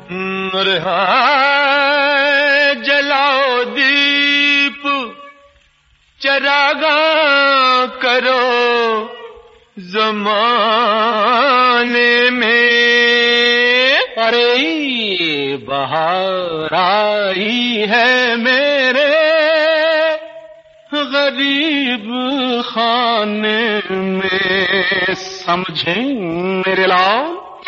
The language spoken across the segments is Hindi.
अरे हाँ, जलाओ दीप, चरागा करो ज़माने में। अरे बहार आई है मेरे गरीब खाने में, समझे मेरे लाल।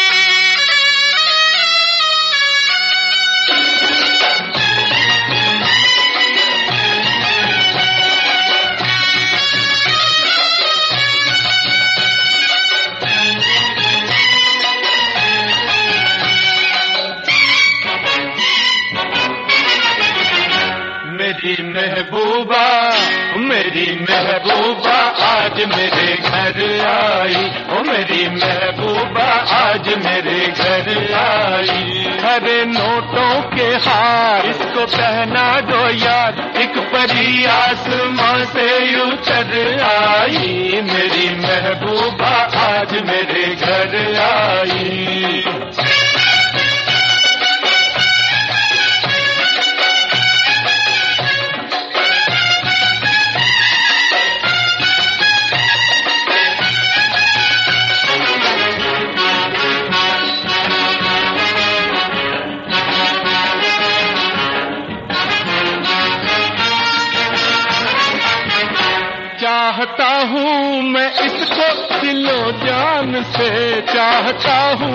मेरी महबूबा आज मेरे घर आई, ओ मेरी महबूबा आज मेरे घर आई। हरे नोटों के हार इसको पहना दो यार, एक परी आसमां से उतर आई। मेरी महबूबा आज मेरे घर आई। चाहता हूँ मैं इसको दिलो जान से, चाहता हूँ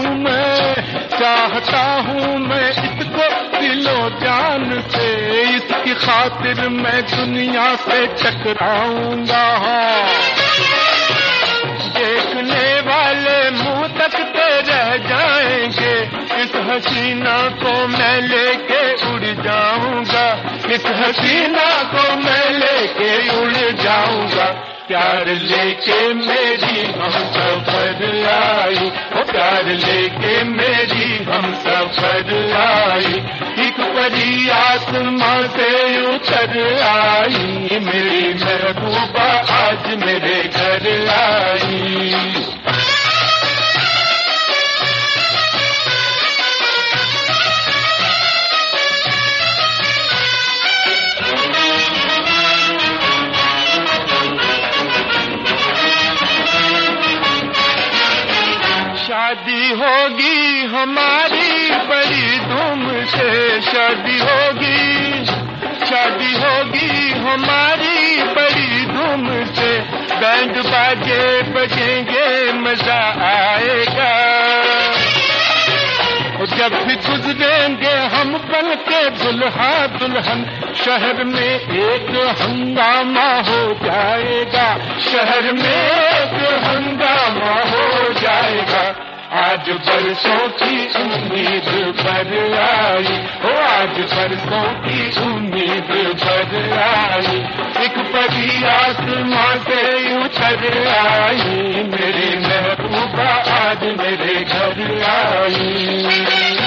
मैं इसको दिलो जान से। इसकी खातिर मैं दुनिया से टकराऊंगा। देखने वाले मुंह तकते रह जाएंगे, इस हसीना को मैं लेके उड़ जाऊंगा, इस हसीना को मैं लेके उड़ जाऊंगा। प्यार लेके मेरी हम सफर आई, ओ प्यार लेके मेरी हम सफर आई। एक परी आसमां से उतर आई, मेरी महबूबा आज मेरे घर आई। शादी होगी हमारी बड़ी धूम से, शादी होगी हमारी बड़ी धूम से। बैंड बाजे बजेंगे मजा आएगा, जब भी गुजरेंगे हम बन के दुल्हा दुल्हन। शहर में एक हंगामा हो जाएगा, शहर में एक हंगामा हो जाएगा। आज बरसों की उम्मीद पर आई, ओ आज बरसों की उम्मीद पर आई। एक परी आसमां से उतर आई, मेरी महबूबा आज मेरे घर आई।